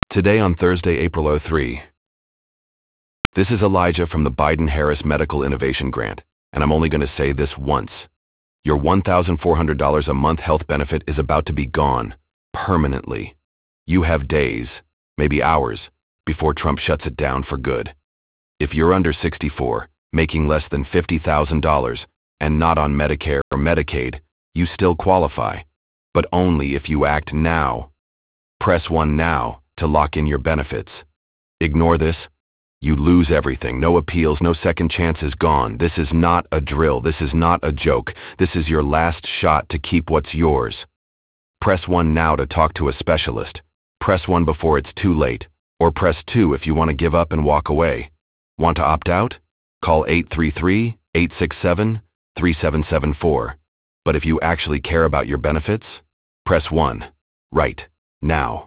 Today on Thursday, April 03. This is Elijah from the Biden-Harris Medical Innovation Grant, and I'm only going to say this once. Your $1,400 a month health benefit is about to be gone, permanently. You have days, maybe hours, before Trump shuts it down for good. If you're under 64, making less than $50,000, and not on Medicare or Medicaid, you still qualify, but only if you act now. Press 1 now to lock in your benefits. Ignore this. You lose everything. No appeals, no second chances, gone. This is not a drill. This is not a joke. This is your last shot to keep what's yours. Press 1 now to talk to a specialist. Press 1 before it's too late. Or press 2 if you want to give up and walk away. Want to opt out? Call 833-867-3774. But if you actually care about your benefits, press 1. Right now.